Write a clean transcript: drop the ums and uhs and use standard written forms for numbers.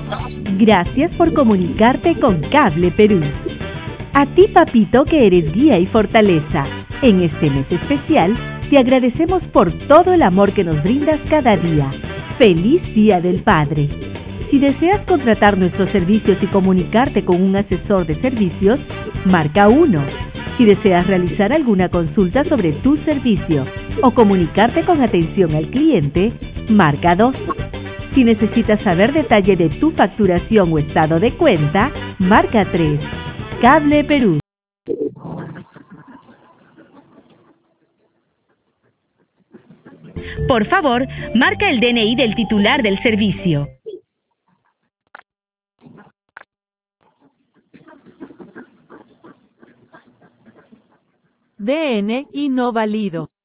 Gracias por comunicarte con Cable Perú. A ti, papito, que eres guía y fortaleza. En este mes especial, te agradecemos por todo el amor que nos brindas cada día. ¡Feliz Día del Padre! Si deseas contratar nuestros servicios y comunicarte con un asesor de servicios, marca 1. Si deseas realizar alguna consulta sobre tu servicio o comunicarte con atención al cliente, marca 2. Si necesitas saber detalle de tu facturación o estado de cuenta, marca 3. Cable Perú. Por favor, marca el DNI del titular del servicio. DNI no válido.